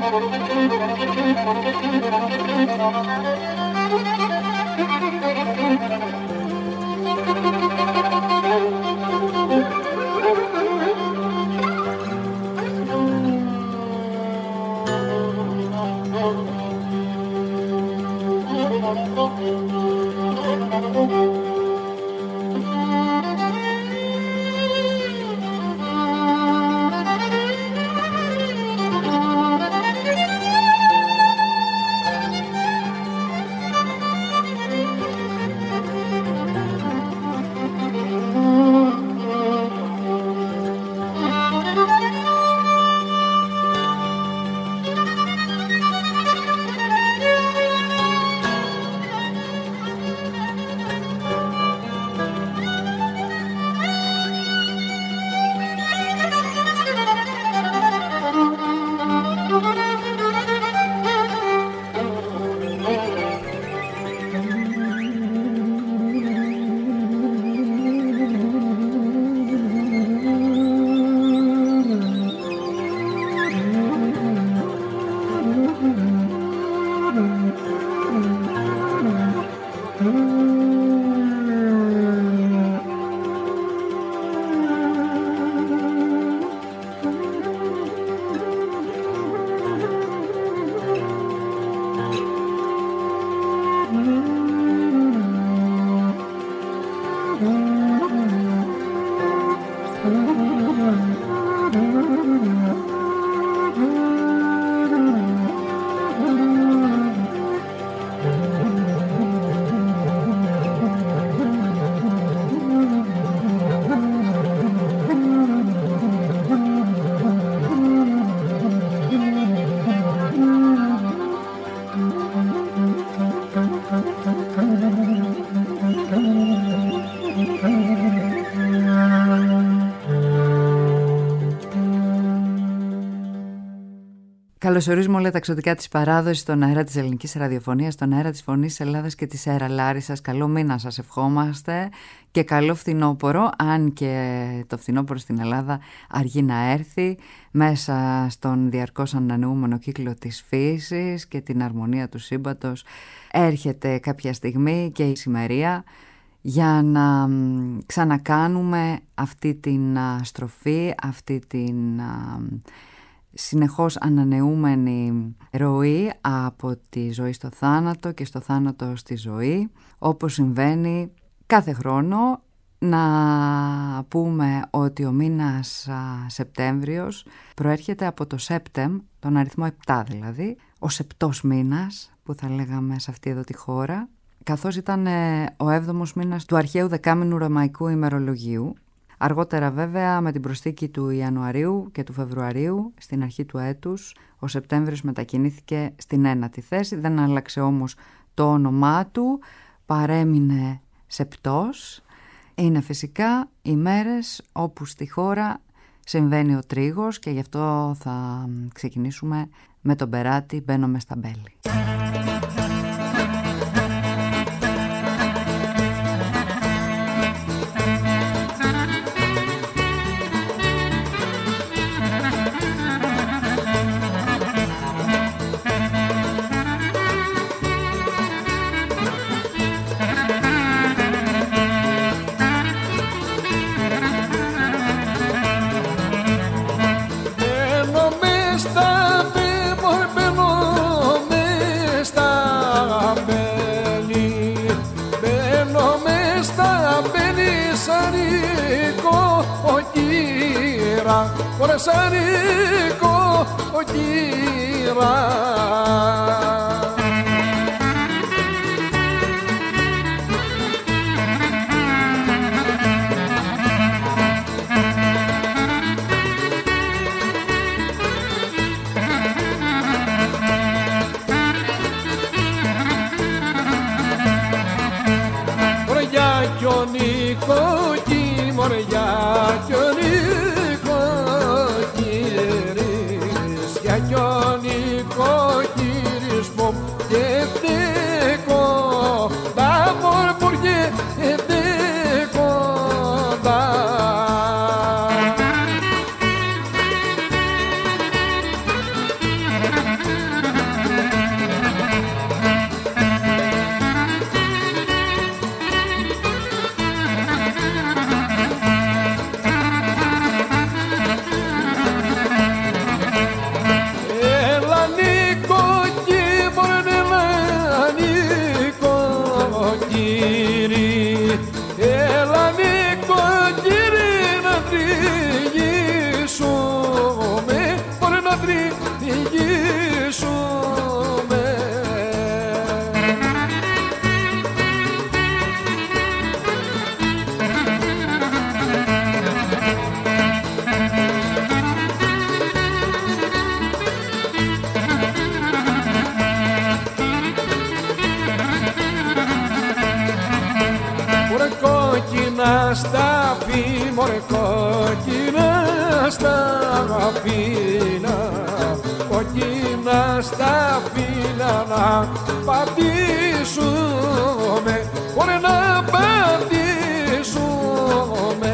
Καλωσορίζουμε όλα τα εξωτικά της παράδοσης στον αέρα της ελληνικής ραδιοφωνίας, στον αέρα της Φωνής της Ελλάδας και της Αέρα Λάρισσας. Καλό μήνα σας ευχόμαστε και καλό φθινόπωρο, αν και το φθινόπωρο στην Ελλάδα αργεί να έρθει μέσα στον διαρκώς ανανεούμενο κύκλο της φύσης και την αρμονία του σύμπαντος. Έρχεται κάποια στιγμή και η σημερία για να ξανακάνουμε αυτή την στροφή, αυτή την συνεχώς ανανεούμενη ροή από τη ζωή στο θάνατο και στο θάνατο στη ζωή, όπως συμβαίνει κάθε χρόνο. Να πούμε ότι ο μήνας Σεπτέμβριος προέρχεται από το Σέπτεμ, τον αριθμό 7 δηλαδή, ο σεπτός μήνας που θα λέγαμε σε αυτή εδώ τη χώρα, καθώς ήταν ο 7ος μήνας του αρχαίου δεκάμηνου ρωμαϊκού ημερολογίου. Αργότερα βέβαια με την προσθήκη του Ιανουαρίου και του Φεβρουαρίου στην αρχή του έτους ο Σεπτέμβριος μετακινήθηκε στην 1η θέση, δεν άλλαξε όμως το όνομά του, παρέμεινε σεπτός. Είναι φυσικά οι μέρες όπου στη χώρα συμβαίνει ο τρίγος και γι' αυτό θα ξεκινήσουμε με τον Περάτη «Μπαίνω μες στα μπέλη». Σαρικό ο κύρα μωριά κι ο Νικόκι, μωριά κι ο Νικόκι κι ο Νικόκι Σταφή, μωρέ κόκκινα σταφύλα, κόκκινα σταφύλα να πατήσουμε, μωρέ να πατήσουμε.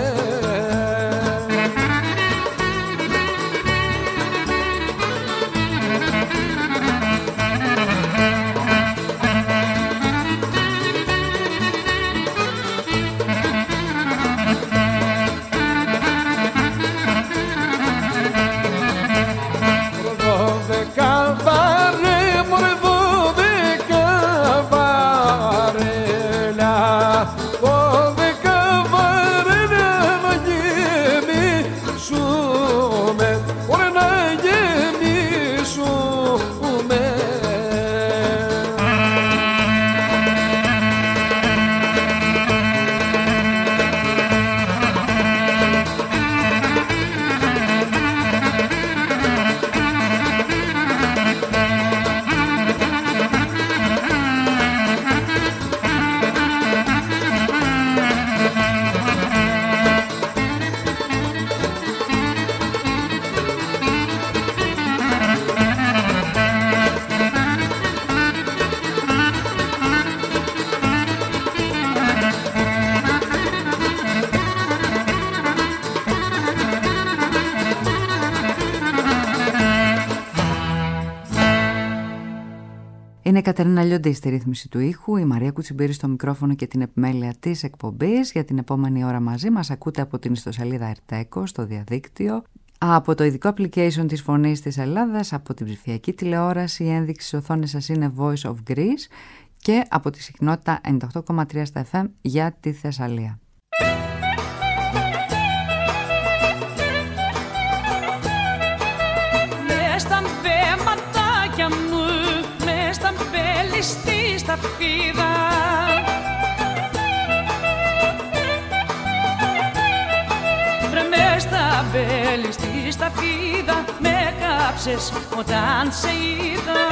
Είναι η Κατερίνα Λιοντή στη ρύθμιση του ήχου, η Μαρία Κουτσιμπήρη στο μικρόφωνο και την επιμέλεια της εκπομπής. Για την επόμενη ώρα μαζί μας ακούτε από την ιστοσελίδα Ερτέκο στο διαδίκτυο, από το ειδικό application της Φωνής της Ελλάδας, από την ψηφιακή τηλεόραση, η ένδειξη στις οθόνες σας είναι Voice of Greece και από τη συχνότητα 98,3 στα FM για τη Θεσσαλία. Στη σταφίδα βρε μες στα μπέλη στη σταφίδα με κάψες όταν σε είδα.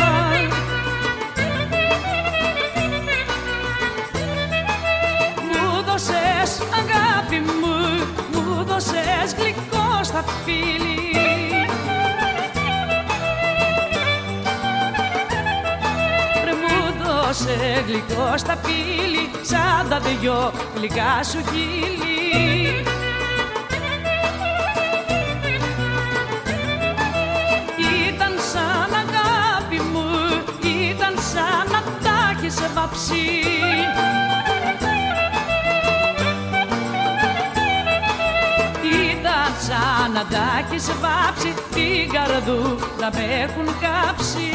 Μου δώσες αγάπη μου, μου δώσες γλυκό στα φίλη. Σε γλυκό στα πύλη, σαν τα δυο γλυκά σου χείλη. Ήταν σαν αγάπη μου, ήταν σαν να τα έχεις βάψει. Ήταν σαν να τα έχεις βάψει, την καρδούλα με έχουν κάψει.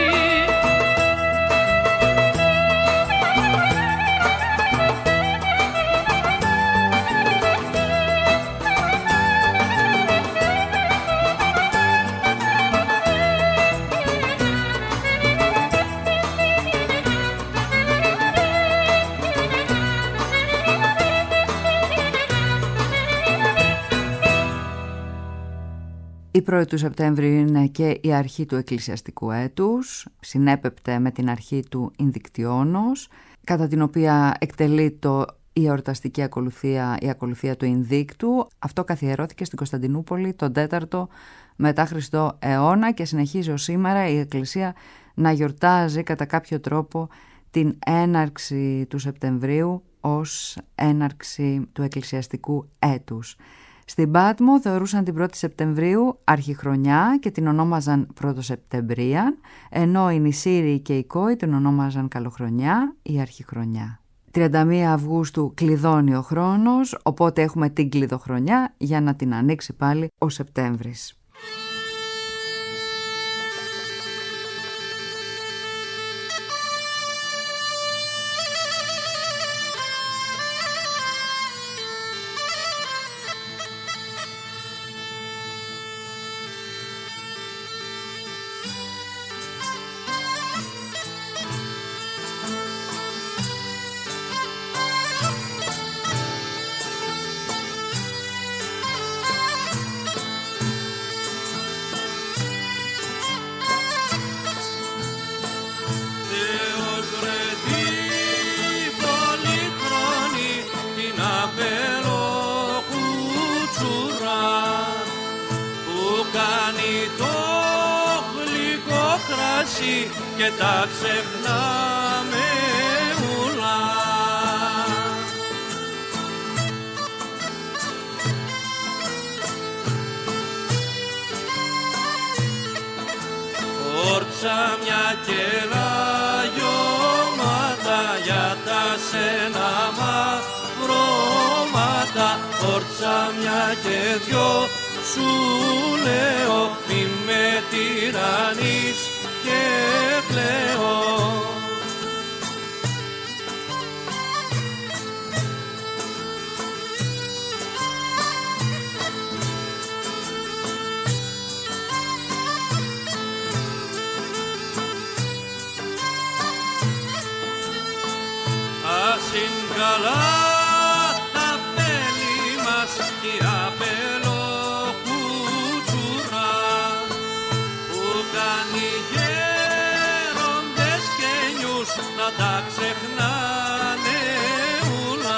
Η 1η του Σεπτέμβρη είναι και η αρχή του εκκλησιαστικού έτους, συνέπεπτε με την αρχή του Ινδικτιόνος, κατά την οποία εκτελεί η εορταστική ακολουθία, η ακολουθία του Ινδίκτου. Αυτό καθιερώθηκε στην Κωνσταντινούπολη τον 4ο μετά Χριστό αιώνα και συνεχίζει ως σήμερα η Εκκλησία να γιορτάζει κατά κάποιο τρόπο την έναρξη του Σεπτεμβρίου ως έναρξη του εκκλησιαστικού έτους. Στην Πάτμο θεωρούσαν την 1η Σεπτεμβρίου αρχιχρονιά και την ονόμαζαν Πρωτοσεπτεμβρίαν, ενώ οι Νησίριοι και οι Κόοι την ονόμαζαν Καλοχρονιά ή Αρχιχρονιά. 31 Αυγούστου κλειδώνει ο χρόνος, οπότε έχουμε την κλειδοχρονιά για να την ανοίξει πάλι ο Σεπτέμβρης. περάσει και τα ξεχνάμε ούλα. Όρτσα μια κεραγιώματα για τα σένα μαυρώματα. Όρτσα μια και δυο σου λέω μη με τυραννείς και πλέω. Ας είναι καλά τα πέλη μας κι η απελοκουτσουρά που κάνει γέροντες και νιούς να τα ξεχνάνε ούλα.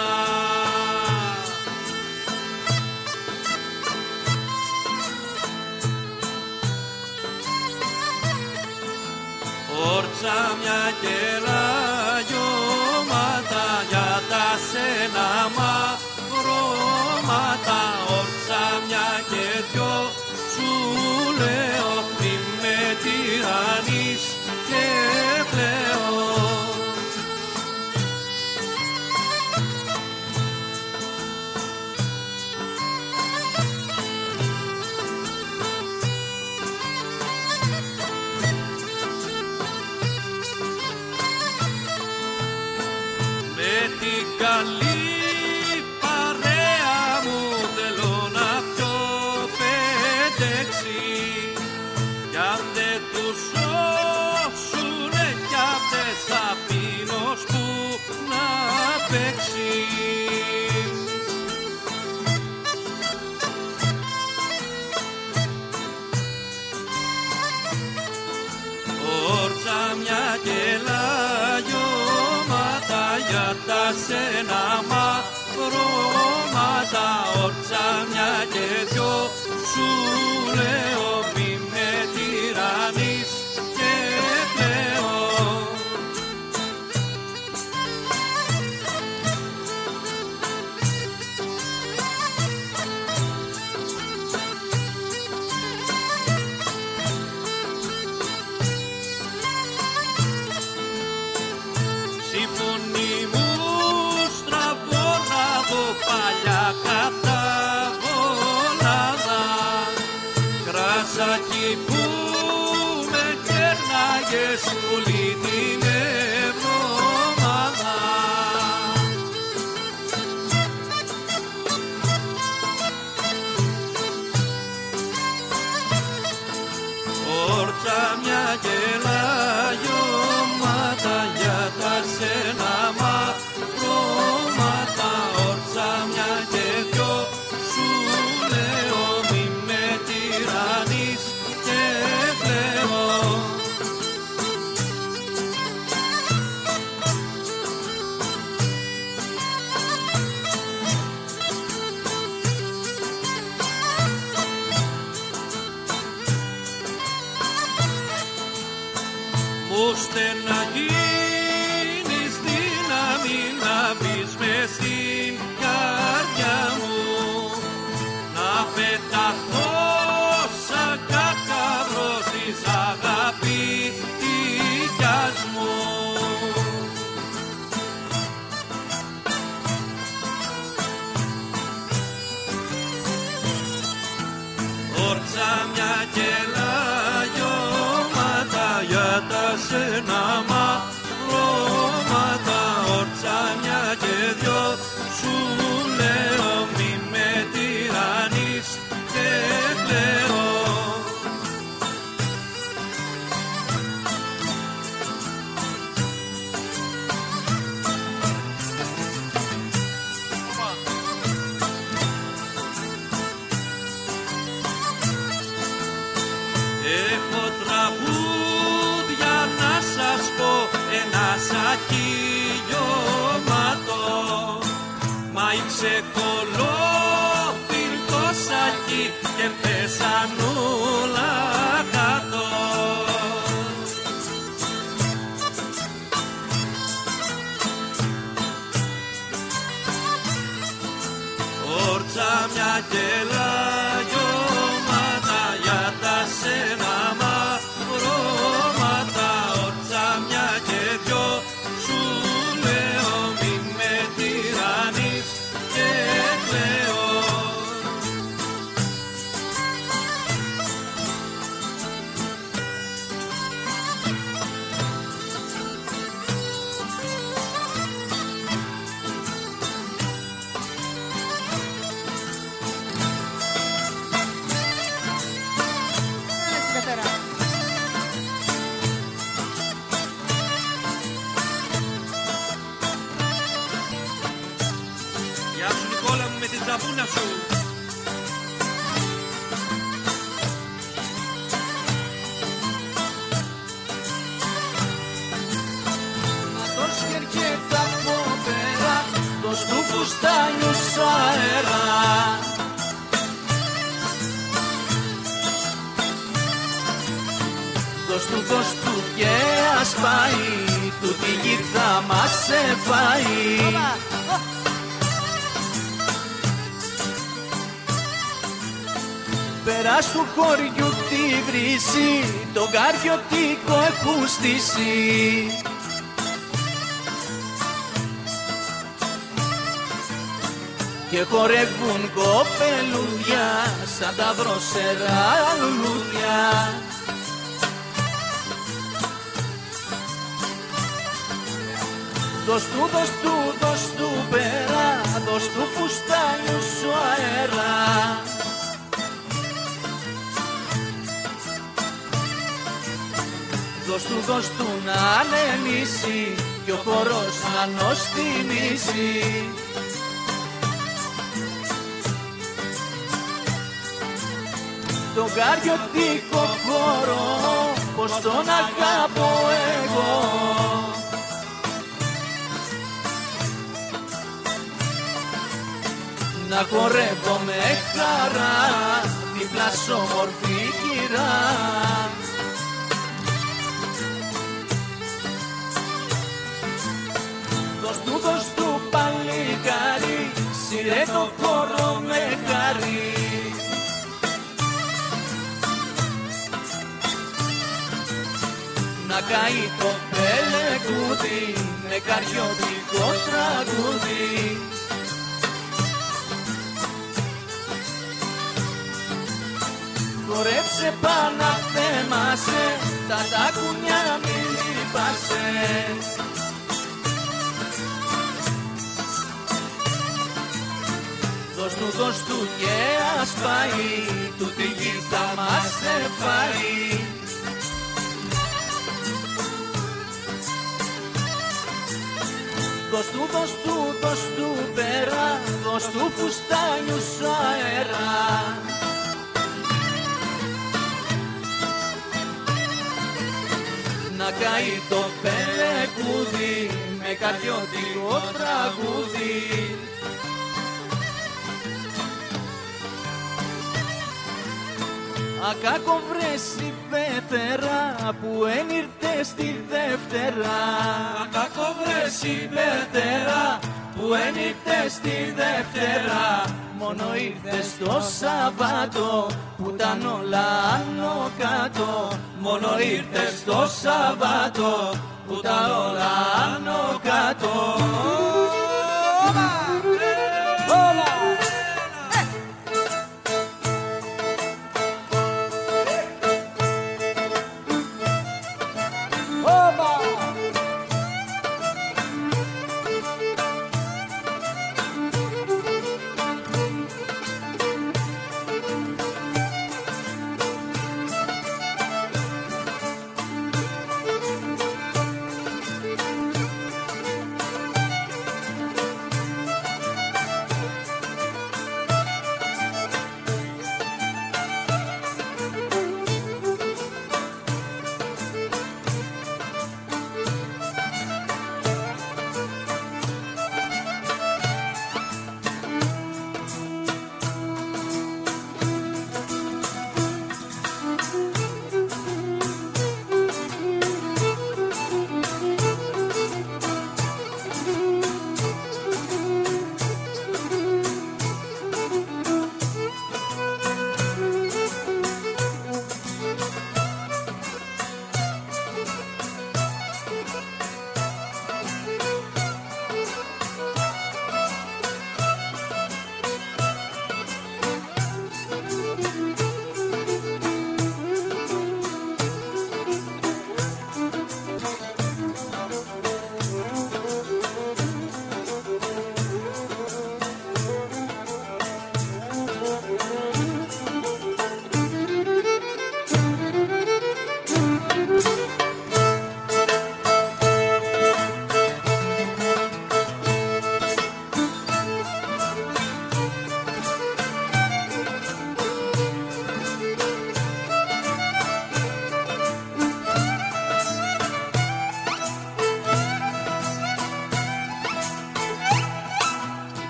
Όρτσα μια κεραγιώματα για τα σένα μαυρώματα. Όρτσα μια και δυο σου λέω μη με τυραννείς και πλέω. Με την καλή παρέα μου θέλω να πιω 5-6 κι αν δεν τους σώσουνε κι αυτές θα πίνω σπου να παίξει. Όρτσα μια κελαγιώματα για τα σένα μαυρώματα. Όρτσα μια και δυο σου λέω μη με τυραννείς και πλέω. Συμφωνεί μου στραβώ να δω παλιά καταβολάδα. Κρασάκι που με κέρναγες όλη την εβδομάδα. Όρτσα μια κελαγιώματα για τα σένα μαυρώματα. Όρτσα μια και δυο σου λέω μη με τυραννείς και πλέω. Ώστε να γίνεις δύναμη να μπεις μες στην καρδιά μου, να πεταχώ σαν κακαβρός της αγαπητικιάς μου. Όρτσα μια κελαγιώματα για τα σένα μαυρώματα. Όρτσα μια και δυο σου λέω μη με τυραννείς και πλέω. Έχω τραγούδια να σας πω, ένα σακίλιωματο. Μα ήξε κολόφιλ το σακί και πέσαν όλα κάτω. κελαγιώματα για τα σένα μαυρώματα, όρτσα μια και δυο σου λέω μην με τυραννείς και κλαίω. Γεια σου Νικόλα μου με την τζαμπούνα σου. Να το σκερκέτα από πέρα, το στου φουστάνιου σου αέρα. Δώσ' του και ας πάει, του τη γη θα μας σε φάει. Πέρα του χωριού τη βρύση, το καριωτικό έχουν στήσει. Και χορεύουν κοπελούδια σαν τα δροσερά λουλούδια. Δώσ' του πέρα, δώσ' του φουστάνιου σου αέρα. Δώσ' του να ανεμίσει κι ο χορός να νοστιμήσει. Τον καριωτικό χώρο πως τον αγαπώ εγώ. Να χορεύω με χαρά δίπλα σ' όμορφη κυρά. Δώσ' του παλικάρι, σειρέ το χώρο με χαρί. Να καεί το πελεκούδι με καριωτικό τραγούδι. Χορέψε πάνω θέμασε, τα τάκουνια μην λυπάσαι. Δώσ' του και ας πάει, του τη γη θα μας σε φάει. Δώσ' του πέρα, δώσ' του φουστάνιου σου αέρα. Να καεί το πελεκούδι με καριωτικό τραγούδι. Ακάκο βρέσει πέθερα που εν ήρθε στη Δευτέρα. Ακάκο βρέσει πέθερα που εν ήρθε στη Δευτέρα. Μόνο ήρθες το Σαββάτο που ήταν όλα άνω κάτω. Μόνο ήρθες το Σαββάτο που ήταν όλα άνω κάτω.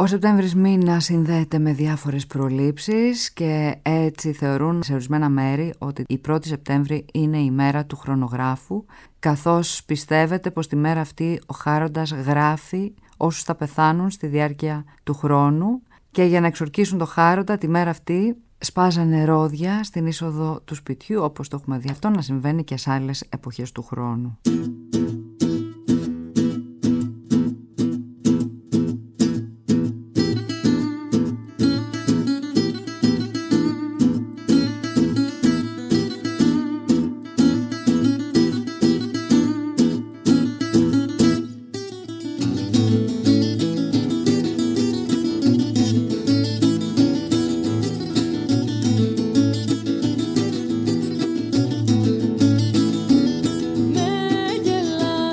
Ο Σεπτέμβρης μήνας συνδέεται με διάφορες προλήψεις και έτσι θεωρούν σε ορισμένα μέρη ότι η 1η Σεπτέμβρη είναι η μέρα του χρονογράφου, καθώς πιστεύετε πως τη μέρα αυτή ο Χάροντας γράφει όσους θα πεθάνουν στη διάρκεια του χρόνου και για να εξορκίσουν το Χάροντα τη μέρα αυτή σπάζανε ρόδια στην είσοδο του σπιτιού, όπως το έχουμε δει αυτό να συμβαίνει και σε άλλες εποχές του χρόνου. Με γελά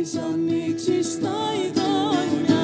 της ανοίξης στα ειδόνια.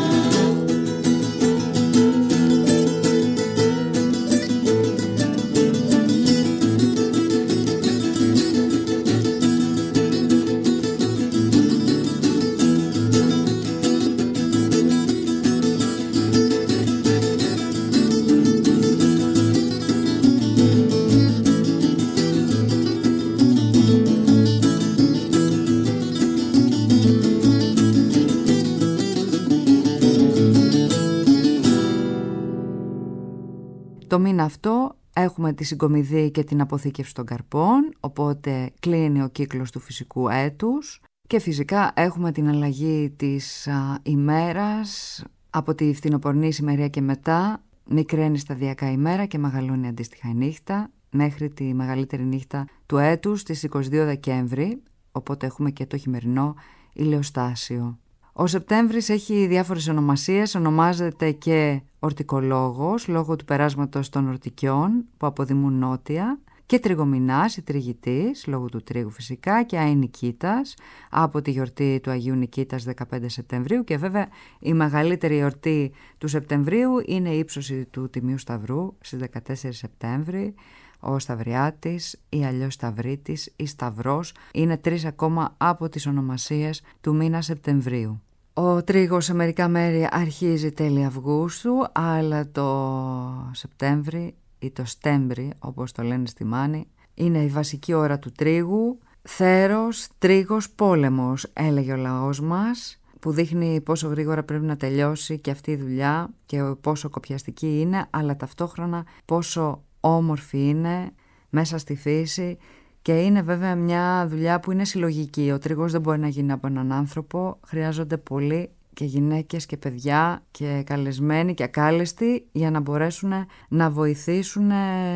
Το μήνα αυτό έχουμε τη συγκομιδή και την αποθήκευση των καρπών, οπότε κλείνει ο κύκλος του φυσικού έτους και φυσικά έχουμε την αλλαγή της ημέρας από τη φθινοπορεινή ησημερία και μετά, μικραίνει σταδιακά ημέρα και μεγαλώνει αντίστοιχα η νύχτα μέχρι τη μεγαλύτερη νύχτα του έτους στις 22 Δεκέμβρη, οπότε έχουμε και το χειμερινό ηλιοστάσιο. Ο Σεπτέμβρης έχει διάφορες ονομασίες, ονομάζεται και ορτικολόγος λόγω του περάσματος των ορτικιών που αποδημούν νότια και τριγομηνάς ή τριγητής λόγω του τρίγου φυσικά και Αϊνικήτας από τη γιορτή του Αγίου Νικήτας 15 Σεπτεμβρίου και βέβαια η μεγαλύτερη γιορτή του Σεπτεμβρίου είναι η ύψωση του Τιμίου Σταυρού στις 14 Σεπτέμβρη. Ο Σταυριάτης ή αλλιώς Σταυρίτης ή Σταυρός είναι 3 ακόμα από τις ονομασίες του μήνα Σεπτεμβρίου. Ο τρίγος σε μερικά μέρη αρχίζει τέλη Αυγούστου, αλλά το Σεπτέμβρη ή το Στέμβρη, όπως το λένε στη Μάνη, είναι η βασική ώρα του τρίγου. Θέρος, τρίγος, πόλεμος, έλεγε ο λαός μας, που δείχνει πόσο γρήγορα πρέπει να τελειώσει και αυτή η δουλειά και πόσο κοπιαστική είναι, αλλά ταυτόχρονα πόσο όμορφη είναι μέσα στη φύση και είναι βέβαια μια δουλειά που είναι συλλογική. Ο τρίγος δεν μπορεί να γίνει από έναν άνθρωπο, χρειάζονται πολλοί και γυναίκες και παιδιά και καλεσμένοι και ακάλεστοι για να μπορέσουν να βοηθήσουν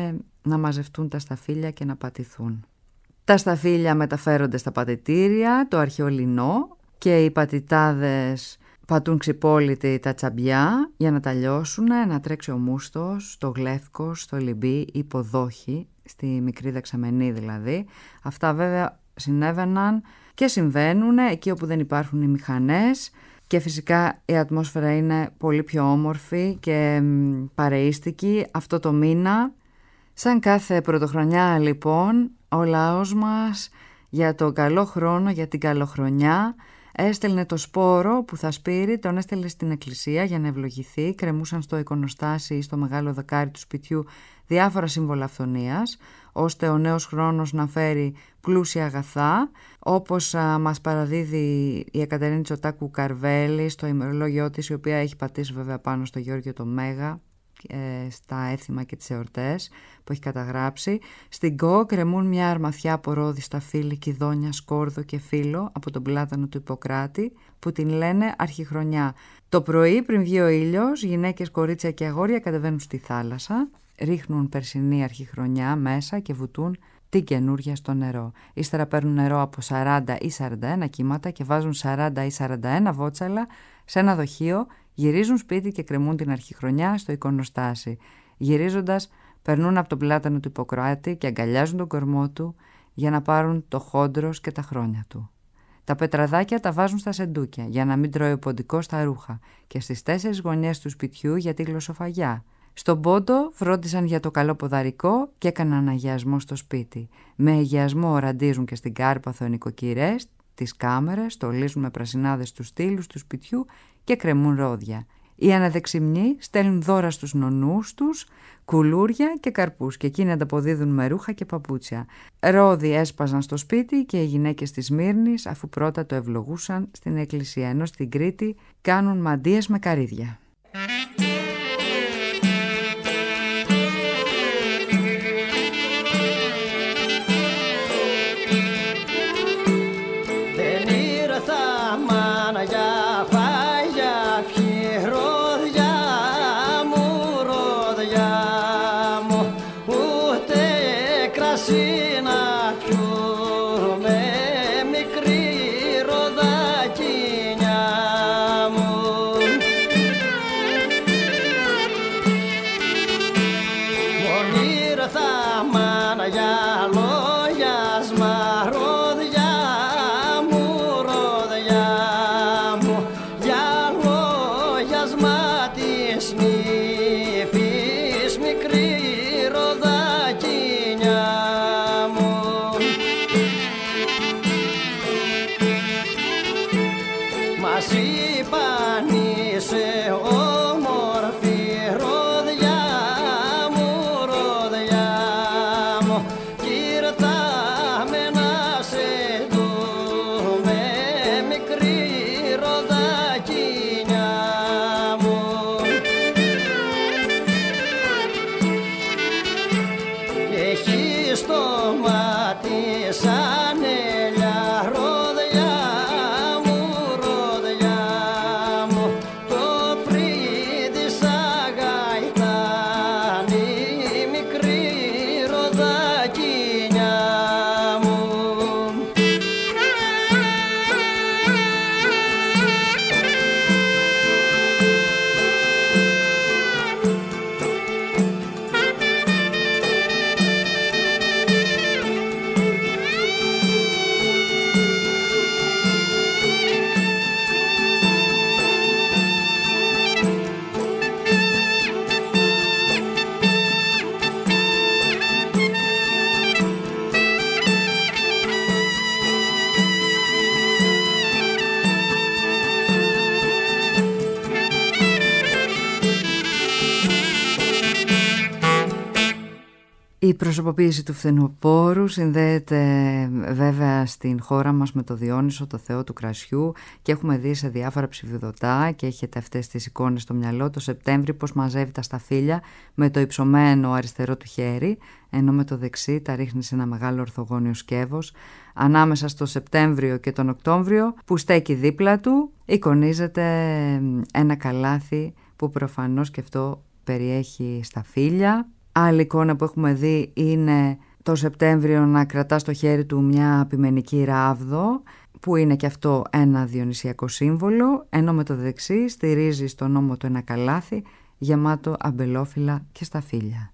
να μαζευτούν τα σταφύλια και να πατηθούν. Τα σταφύλια μεταφέρονται στα πατητήρια, το αρχαίο λινό και οι πατητάδες πατούν ξυπόλυτοι τα τσαμπιά για να τα λιώσουν, να τρέξει ο μούστος, το γλεύκος, το λιμπί, υποδόχη, στη μικρή δεξαμενή δηλαδή. Αυτά βέβαια συνέβαιναν και συμβαίνουν εκεί όπου δεν υπάρχουν οι μηχανές και φυσικά η ατμόσφαιρα είναι πολύ πιο όμορφη και παρεΐστικη αυτό το μήνα. Σαν κάθε πρωτοχρονιά λοιπόν ο λαός μας για το καλό χρόνο, για την καλοχρονιά έστελνε το σπόρο που θα σπείρει, τον έστελνε στην εκκλησία για να ευλογηθεί, κρεμούσαν στο εικονοστάσι ή στο μεγάλο δεκάρι του σπιτιού διάφορα σύμβολα αυθονίας, ώστε ο νέος χρόνος να φέρει πλούσια αγαθά, όπως μας παραδίδει η Εκατερίνη Τσοτάκου Καρβέλη στο ημερολόγιό της, η οποία έχει πατήσει βέβαια πάνω στο Γεώργιο το Μέγα, στα έθιμα και τις εορτές που έχει καταγράψει. Στην Κο κρεμούν μια αρμαθιά από ρόδι, σταφύλι, κηδόνια, σκόρδο και φύλλο από τον πλάτανο του Ιπποκράτη που την λένε αρχιχρονιά. Το πρωί πριν βγει ο ήλιος, γυναίκες, κορίτσια και αγόρια κατεβαίνουν στη θάλασσα, ρίχνουν περσινή αρχιχρονιά μέσα και βουτούν την καινούρια στο νερό. Ύστερα παίρνουν νερό από 40 ή 41 κύματα και βάζουν 40 ή 41 βότσαλα σε ένα δοχείο, γυρίζουν σπίτι και κρεμούν την αρχιχρονιά στο εικονοστάσι. Γυρίζοντας, περνούν από τον πλάτανο του Ιπποκράτη και αγκαλιάζουν τον κορμό του για να πάρουν το χόντρος και τα χρόνια του. Τα πετραδάκια τα βάζουν στα σεντούκια για να μην τρώει ο ποντικός στα ρούχα και στις 4 γωνιές του σπιτιού για τη γλωσσοφαγιά. Στον πόντο φρόντισαν για το καλό ποδαρικό και έκαναν αγιασμό στο σπίτι. Με αγιασμό ραντίζουν και στην Κάρπαθο οι νοικοκυρές, τις κάμερες, στολίζουν με πρασινάδες τους στήλους του σπιτιού και κρεμούν ρόδια. Οι αναδεξιμνοί στέλνουν δώρα στους νονούς τους, κουλούρια και καρπούς και εκείνοι ανταποδίδουν με ρούχα και παπούτσια. Ρόδι έσπαζαν στο σπίτι και οι γυναίκες της Σμύρνης, αφού πρώτα το ευλογούσαν στην εκκλησία, ενώ στην Κρήτη κάνουν μαντίες με καρύδια. Η προσωποποίηση του φθινοπόρου συνδέεται βέβαια στην χώρα μας με το Διόνυσο, το θεό του κρασιού, και έχουμε δει σε διάφορα ψηφιδωτά και έχετε αυτές τις εικόνες στο μυαλό το Σεπτέμβρη πως μαζεύει τα σταφύλια με το υψωμένο αριστερό του χέρι, ενώ με το δεξί τα ρίχνει σε ένα μεγάλο ορθογώνιο σκεύος. Ανάμεσα στο Σεπτέμβριο και τον Οκτώβριο που στέκει δίπλα του εικονίζεται ένα καλάθι που προφανώς και αυτό περιέχει σταφύλια. Άλλη εικόνα που έχουμε δει είναι το Σεπτέμβριο να κρατά στο χέρι του μια πειμενική ράβδο, που είναι και αυτό ένα διονυσιακό σύμβολο, ενώ με το δεξί στηρίζει στον ώμο του ένα καλάθι γεμάτο αμπελόφυλλα και σταφύλια.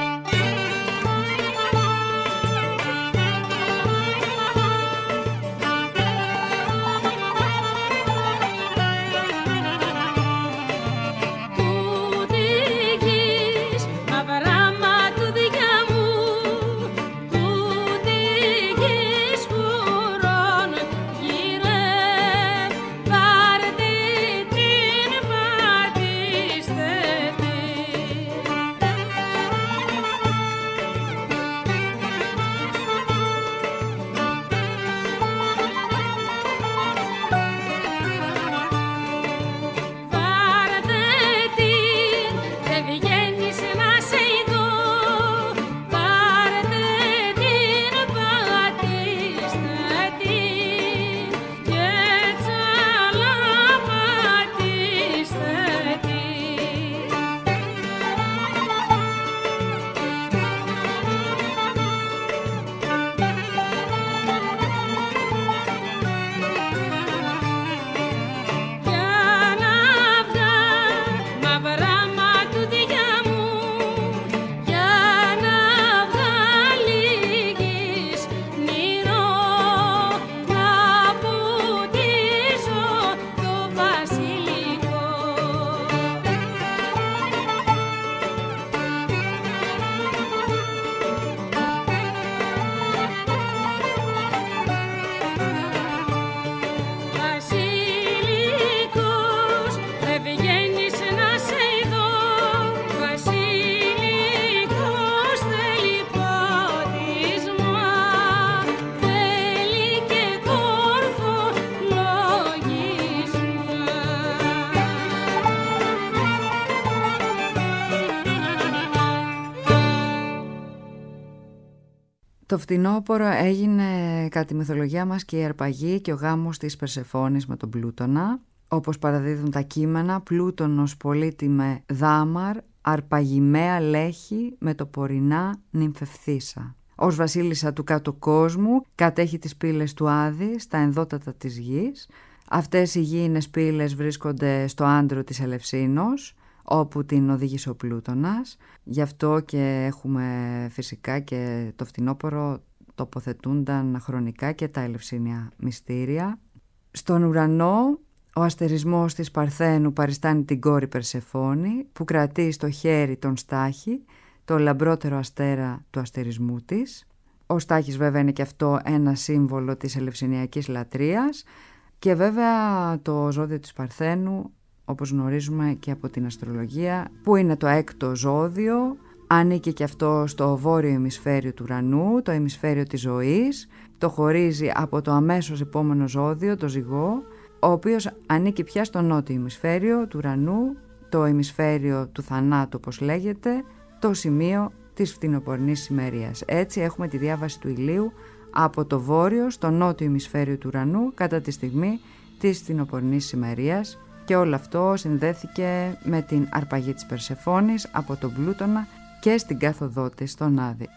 Το φθινόπωρο έγινε κατά τη μυθολογία μας και η αρπαγή και ο γάμος της Περσεφόνης με τον Πλούτονα, όπως παραδίδουν τα κείμενα. Πλούτονος πολύτιμε δάμαρ, αρπαγημαία λέχη με το πορεινά νυμφευθύσα. Ως βασίλισσα του κάτω κόσμου κατέχει τις πύλες του Άδη στα ενδότατα της γης. Αυτές οι γήινες πύλες βρίσκονται στο άντρο της Ελευσίνος, όπου την οδήγησε ο Πλούτονας. Γι' αυτό και έχουμε φυσικά και το φθινόπωρο τοποθετούνταν χρονικά και τα ελευσίνια μυστήρια. Στον ουρανό ο αστερισμός της Παρθένου παριστάνει την κόρη Περσεφόνη, που κρατεί στο χέρι τον Στάχη, το λαμπρότερο αστέρα του αστερισμού της. Ο Στάχης βέβαια είναι και αυτό ένα σύμβολο της ελευσινιακής λατρείας. Και βέβαια το ζώδιο της Παρθένου, όπως γνωρίζουμε και από την αστρολογία, που είναι το 6ο ζώδιο, ανήκει και αυτό στο βόρειο ημισφαίριο του ουρανού, το ημισφαίριο της ζωής, το χωρίζει από το αμέσως επόμενο ζώδιο, το Ζυγό, ο οποίος ανήκει πια στο νότιο ημισφαίριο του ουρανού, το ημισφαίριο του θανάτου όπως λέγεται, το σημείο της φθινοπορεινής ημερίας. Έτσι έχουμε τη διάβαση του ηλίου από το βόρειο στο νότιο ημισφαίριο του ουρανού κατά τη στιγμή της φθινοπορεινής ημερίας, και όλο αυτό συνδέθηκε με την αρπαγή της Περσεφόνης από τον Πλούτονα και στην κάθοδό της στον Άδη.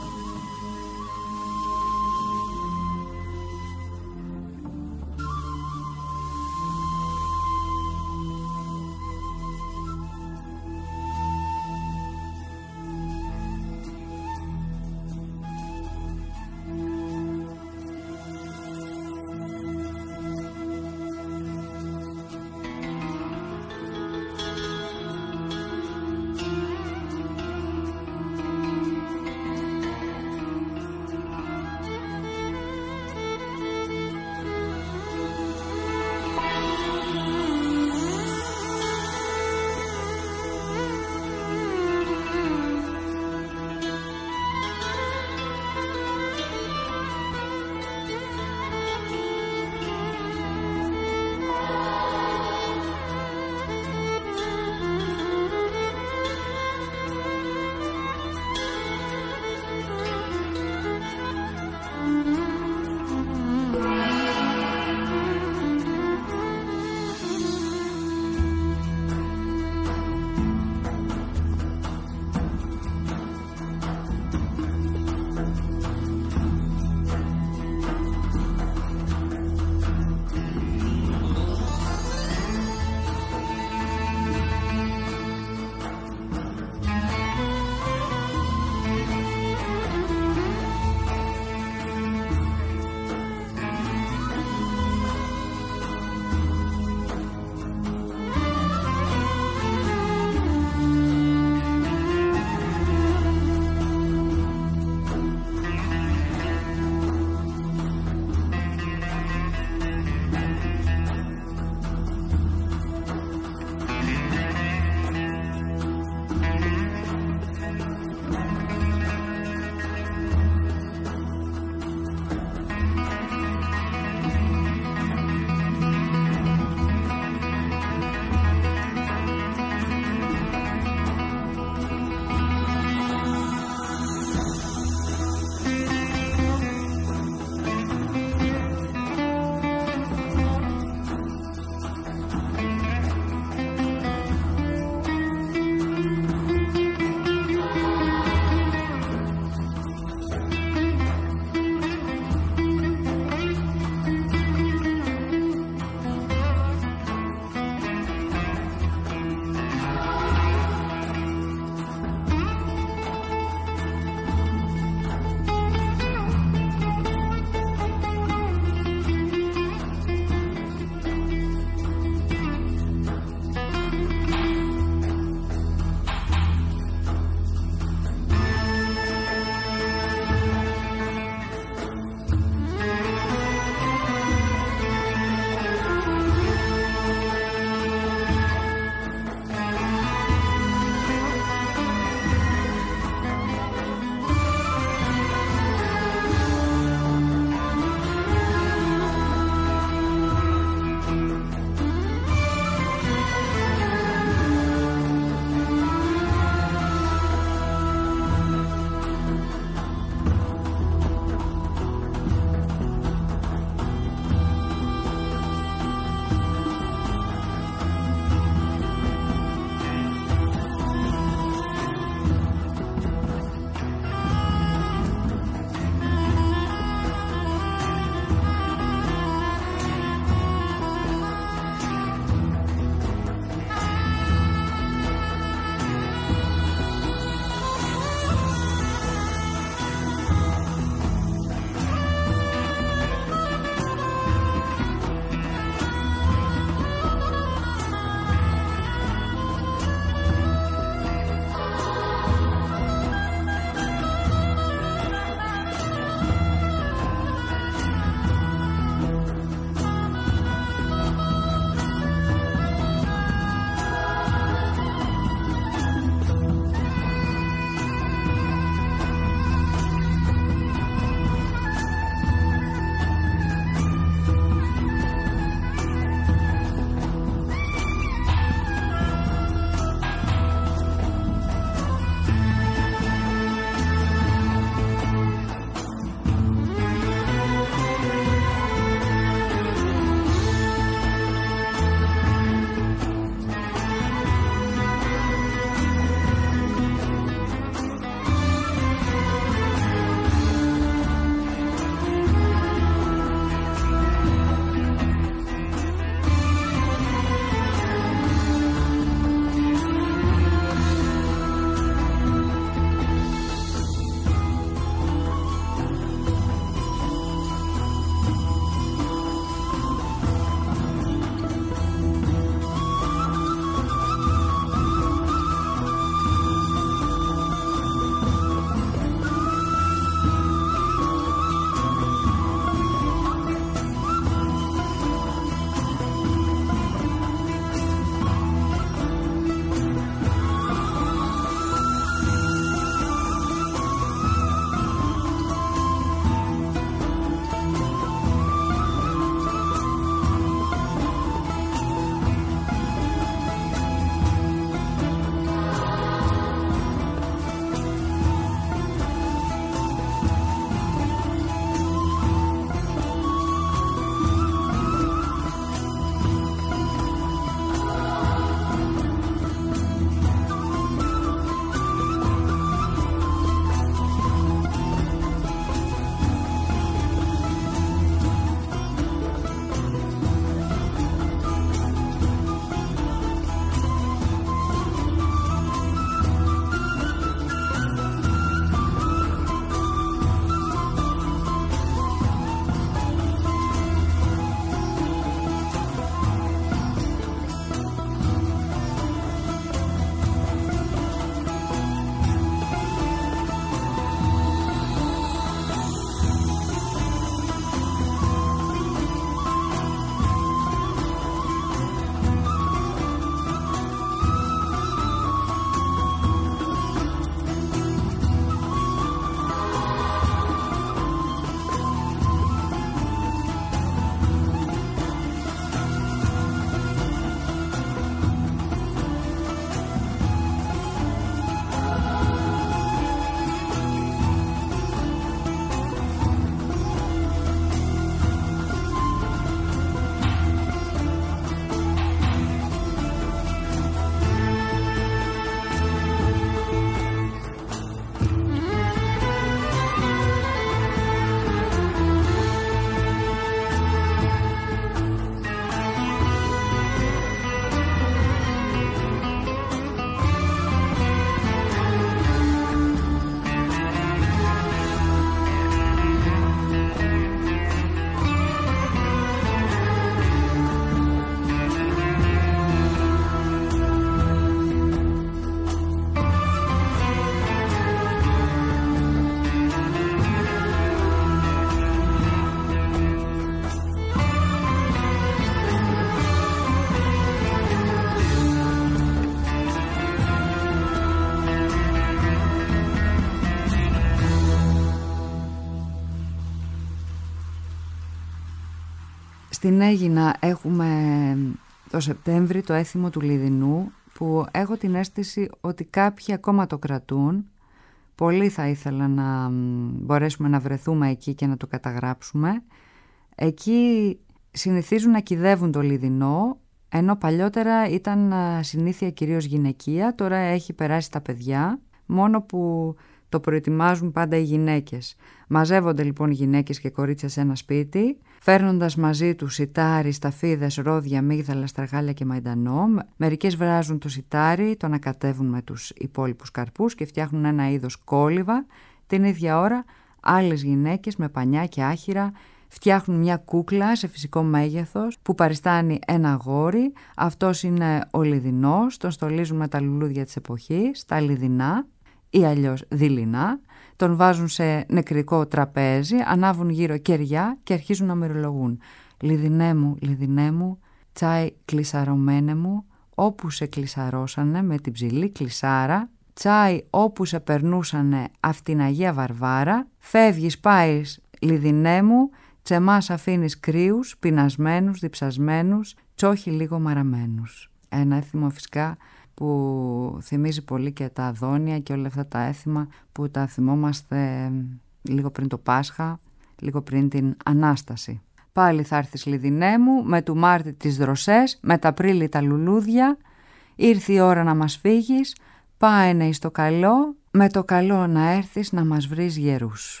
Στην Αίγινα έχουμε το Σεπτέμβρη το έθιμο του Λιδινού, που έχω την αίσθηση ότι κάποιοι ακόμα το κρατούν. Πολύ θα ήθελα να μπορέσουμε να βρεθούμε εκεί και να το καταγράψουμε. Εκεί συνηθίζουν να κυδεύουν το Λιδινό, ενώ παλιότερα ήταν συνήθεια κυρίως γυναικεία, τώρα έχει περάσει στα παιδιά, μόνο που το προετοιμάζουν πάντα οι γυναίκες. Μαζεύονται λοιπόν γυναίκες και κορίτσια σε ένα σπίτι, φέρνοντας μαζί τους σιτάρι, σταφίδες, ρόδια, μίγδαλα, στραγάλια και μαϊντανό. Μερικές βράζουν το σιτάρι, το ανακατεύουν με τους υπόλοιπους καρπούς και φτιάχνουν ένα είδος κόλληβα. Την ίδια ώρα άλλες γυναίκες με πανιά και άχυρα φτιάχνουν μια κούκλα σε φυσικό μέγεθος που παριστάνει ένα αγόρι. Αυτός είναι ο Λιδινός, τον στολίζουν με τα λουλούδια της εποχής, τα λιδινά ή αλλιώς δειλινά, τον βάζουν σε νεκρικό τραπέζι, ανάβουν γύρω κεριά και αρχίζουν να μυρολογούν. Λιδινέ μου, τσάι κλεισαρωμένε μου, όπου σε κλεισαρώσανε με την ψηλή κλεισάρα, τσάι όπου σε περνούσανε αυτ' την Αγία Βαρβάρα, φεύγεις πάεις λιδινέ μου, τσεμάς αφήνεις κρύους, πεινασμένους, διψασμένους, τσόχι λίγο μαραμένους. Ένα έθιμο φυσικά που θυμίζει πολύ και τα Αδόνια και όλα αυτά τα έθιμα που τα θυμόμαστε λίγο πριν το Πάσχα, λίγο πριν την Ανάσταση. Πάλι θα έρθεις Λιδινέ μου, με του Μάρτη τις δροσές, με τα Απρίλη τα λουλούδια, ήρθε η ώρα να μας φύγεις, πάενε εις το καλό, με το καλό να έρθεις να μας βρεις γερούς.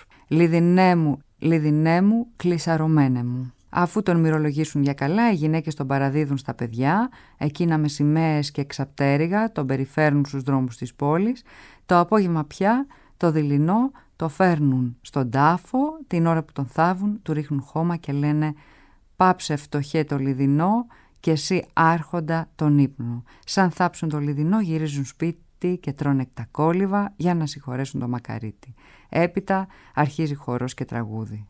Λιδινέ μου, κλεισαρωμένε μου. Αφού τον μυρολογήσουν για καλά, οι γυναίκες τον παραδίδουν στα παιδιά, εκείνα με σημαίες και εξαπτέρυγα τον περιφέρνουν στους δρόμους της πόλης. Το απόγευμα πια το δειλινό το φέρνουν στον τάφο, την ώρα που τον θάβουν του ρίχνουν χώμα και λένε «Πάψε φτωχέ το Λιδινό και εσύ άρχοντα τον ύπνο». Σαν θάψουν το Λιδινό γυρίζουν σπίτι και τρώνε τα κόλληβα για να συγχωρέσουν το μακαρίτι. Έπειτα αρχίζει χορός και τραγούδι.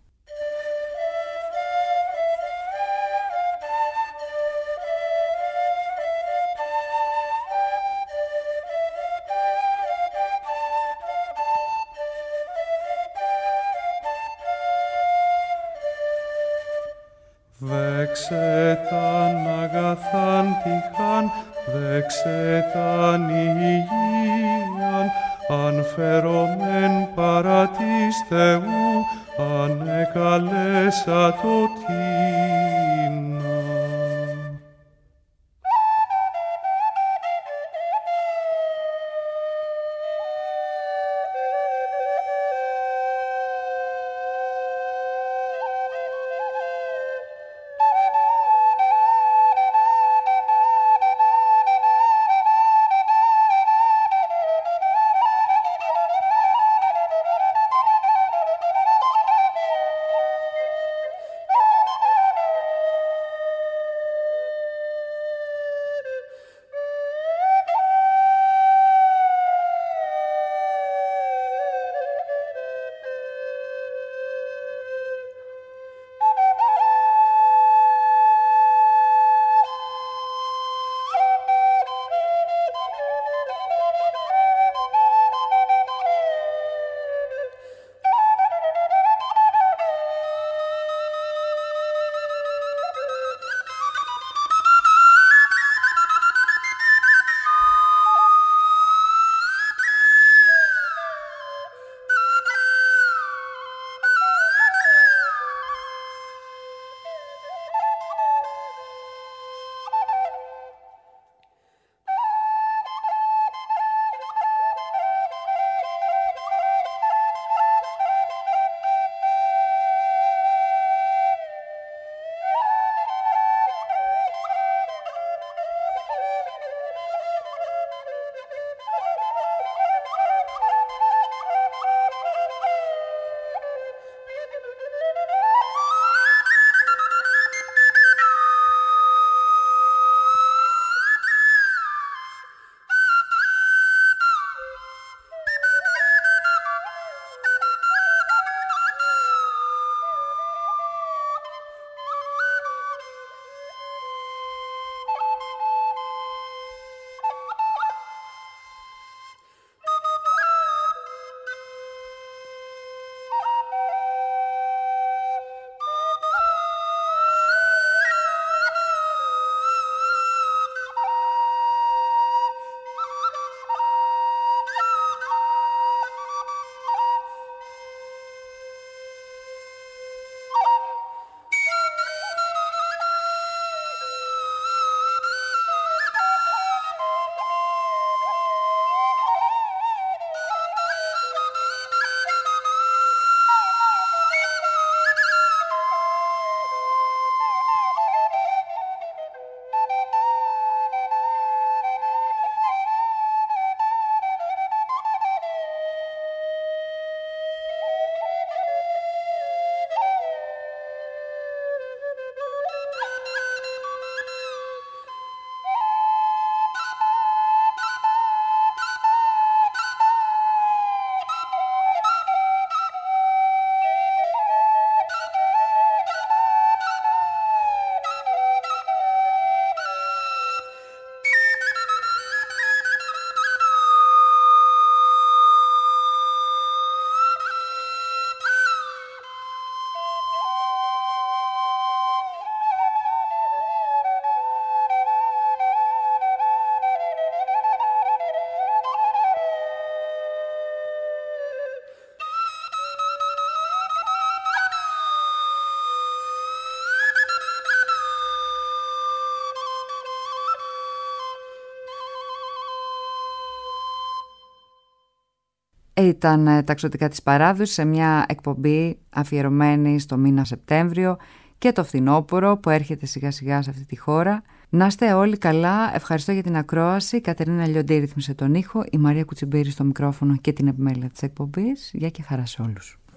Δέξε ταν αγαθάν τυχάν, δέξε ταν υγείαν, αν φερομεν παρά της Θεού, αν εκαλέσα το τίνα. Ήταν τα εξωτικά της παράδοσης σε μια εκπομπή αφιερωμένη στο μήνα Σεπτέμβριο και το φθινόπωρο που έρχεται σιγά σιγά σε αυτή τη χώρα. Να είστε όλοι καλά, ευχαριστώ για την ακρόαση. Η Κατερίνα Λιοντή ρύθμισε τον ήχο, η Μαρία Κουτσιμπήρη στο μικρόφωνο και την επιμέλεια της εκπομπής. Γεια και χαρά σε όλους.